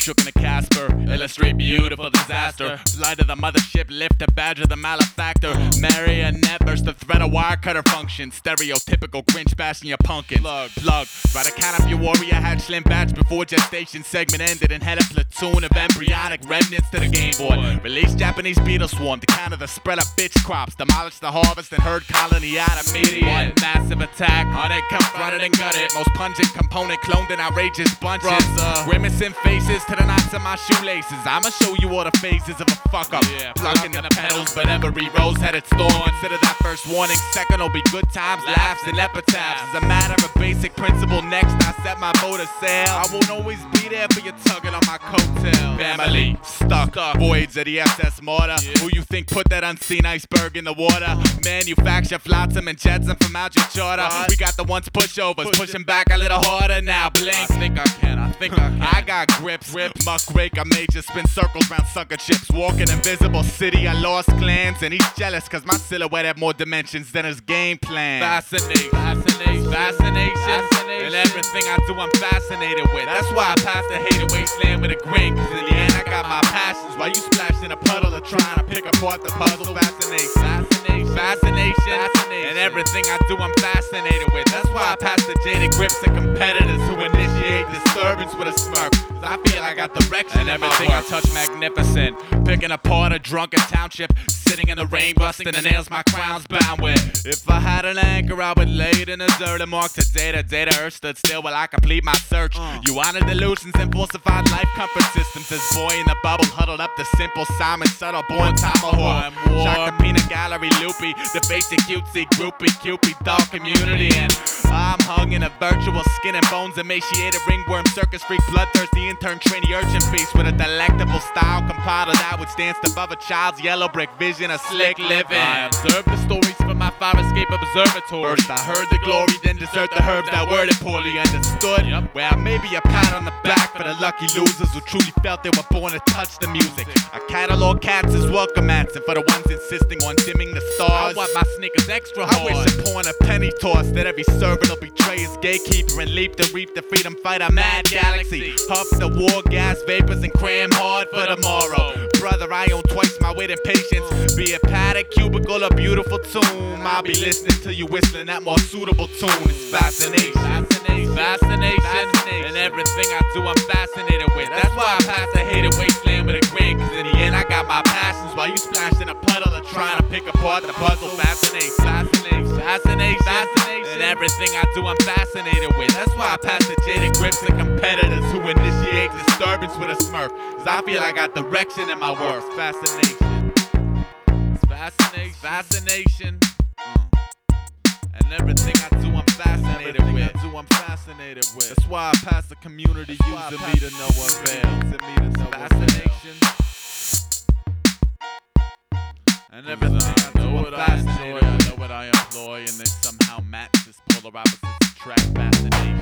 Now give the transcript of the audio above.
shook in a Casper, illustrate beautiful disaster. Fly to the mothership, lift a badge of the malefactor. Marionette versus the threat of wire cutter function. Stereotypical Grinch bashing your pumpkin. Plug. By the count of your warrior had slim batch before gestation segment ended and had a platoon of embryonic remnants to the game board. Released Japanese beetle swarm to counter the spread of bitch crops. Demolish the harvest and herd colony out immediate. One massive attack on it, confronted and gutted. Most pungent component cloned in outrageous bunches. Grimacing faces to the knots of my shoelaces. I'ma show you all the phases of a fuck up. Plucking the pedals, but every rose-headed storm. Consider that first warning, second will be good times, laughs, and epitaphs. As a matter of basic principle, next I set my boat to sail. I won't always be there for you tugging on my coattail. Family, stuck, voids of the SS Mortar. Who you think put that unseen iceberg in the water? Manufacture flotsam and jetsam from out your charter. We got the ones pushovers, pushing back a little harder now. Blink. I think I can. I got grips, muckraker major, spin circles round sucker chips. Walking invisible city, I lost clans, and he's jealous cause my silhouette had more dimensions than his game plan. Fascination. And everything I do I'm fascinated with. That's why I pass the hated wasteland with a grin. Cause in the end I got my passions while you splash in a puddle of trying to pick apart the puzzle. Fascination. And everything I do I'm fascinated with. That's why I pass the jaded grips to competitors who initiate disturbance with a smirk. Cause I feel I got direction. And everything I touch magnificent. Picking apart a drunken township. Sitting in the rain, busting the nails my crown's bound with. If I had an anchor, I would lay it in a desert and mark to data. Earth stood still while I complete my search. You wanted illusions and falsified life comfort systems. This boy in the bubble huddled up the simple Simon Subtle born tomahawk. Shock the peanut gallery loopy, the basic cutesy groupie Cupid dog community. And I'm hung in a virtual skin and bones emaciated ringworm circus freak bloodthirsty intern trainee urchin feast with a delectable style compiled that which danced above a child's yellow brick vision of slick living. I observed the stories from my fire escape observatory. First I heard the glory, then desert the herbs that worded poorly understood. Well, maybe a pat on the back for the lucky losers who truly felt they were born to touch the music. I catalog cats as welcome mats, and for the ones insisting on dimming the stars, I want my sneakers extra hard. I wish upon a penny toss that every servant will betray his gatekeeper and leap to reap the freedom fighter mad galaxy. Huff the war gas vapors and cram hard for tomorrow. Brother, I own twice my weight in patience. Be it paddock, cubicle, or beautiful tomb, I'll be listening to you whistling that more suitable tune. It's fascination. And everything I do I'm fascinated with. That's why I pass the hated wasteland with a grin. Cause in the end I got my passions while you splashed in a puddle and trying to pick apart the puzzle. Fascination. And everything I do I'm fascinated with. That's why I pass the jaded grips to competitors who initiate disturbance with a smirk. Cause I feel I got direction in my work. Fascination. And everything I do I'm fascinated with. That's why I pass the community using me to no avail. Fascination. And everything I do I'm fascinated with. I know what I employ, and they somehow match this polar opposites attract fascination.